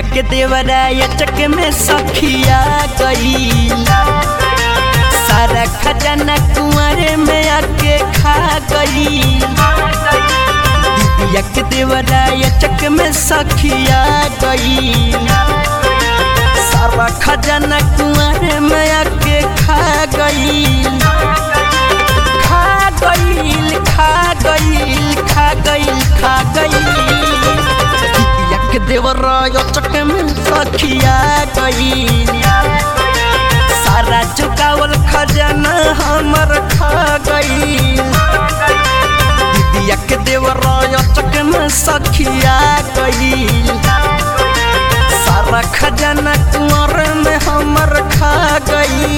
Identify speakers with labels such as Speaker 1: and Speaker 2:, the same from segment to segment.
Speaker 1: दीदिया के देवराया चक में सखिया गई, सारा खजाना कुंवारे में आके खा गई। दीदिया के देवराया चक में सखिया गई, सारा खजाना कुंवारे में आके खा गई। खा गई खा गई खा गई खा गई, दीदिया के देवराया चक में सखिया गई, सारा चुकावल खजाना हमर खा गई। दीदिया के देवराया चक में सखिया गई, सारा खजाना कुंवर में हमर खा गई।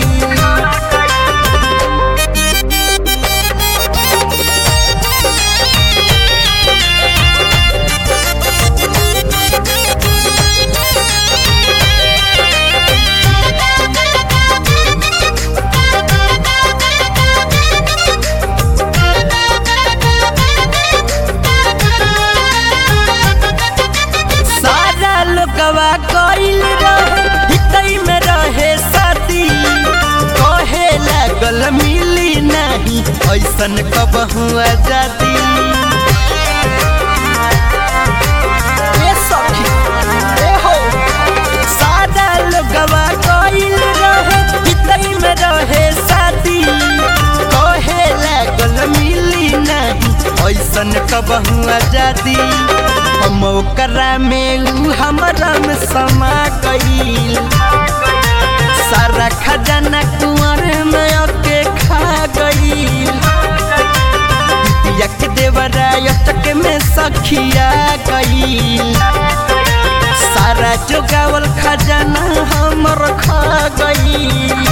Speaker 1: गवा गइल रहे हितई में रहे साथी, कहे लागल मिली नहीं ऐसन कबहू आजादी। ए सखी ए हो, सारा लोगवा गइल रहे हितई में रहे साथी, कहे लागल मिली नहीं ऐसन कबहू आजादी। हम ओकरा में हमरा में समा गईल, सारा खजाना कुंवर में आके खा गईल। दीदिया के देवराया चक में सखिया गईल, सारा जोगावल खजाना हमर खा गईल।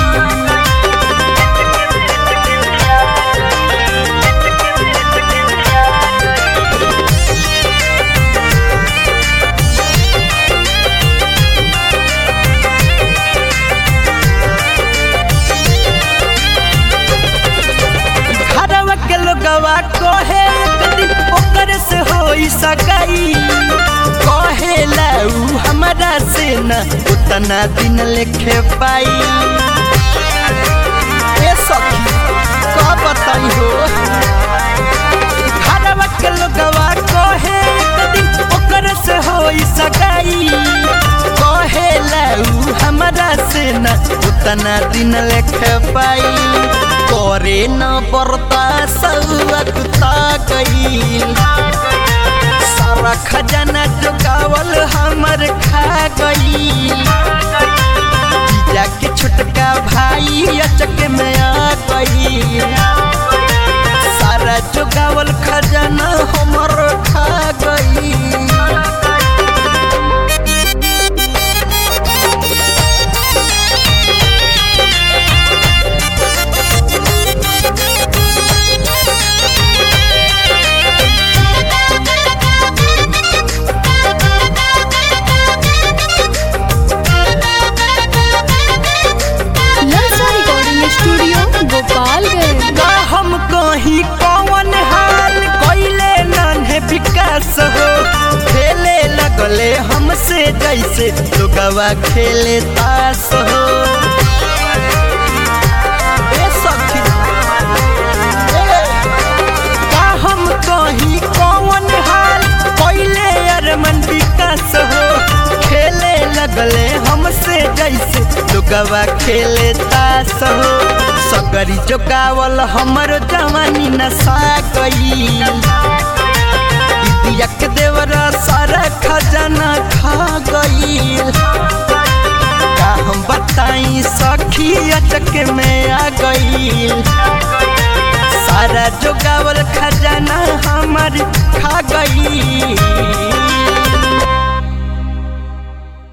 Speaker 1: गवा कहे ओकर से होई सगाई, कहे लाऊ हमरा से न उतना दिन लेखे पाई। ए सखी का बताई हो, घरवा के लोगवा कहे ओकर से होई सगाई, कहे लाऊ हमरा से न उतना दिन लेखे पाई। करे न बरता सौअकुता गईल, सारा खजाना जोगावल हमर खा गईल। जीजा के छोटका भाई अचक में आ गईल, सारा जोगावल खजाना हमर खा गईल। हम कहीं कौन हाल कोइले नन्हे विकास हो, खेले लगले हमसे जैसे लोगवा खेले तास हो। ए सखी का हम कहीं कौन हाल कोइले अरमन विकास हो, खेले लगले हमसे जैसे लोगवा खेले तास हो। सगरी जोगावल हमर जवानी नशा गईल, दीदिया के देवरा सारा खजाना खा गईल। का हम बताई सखी अचक में आ गईल, सारा जोगावल खजाना हमर खा गईल।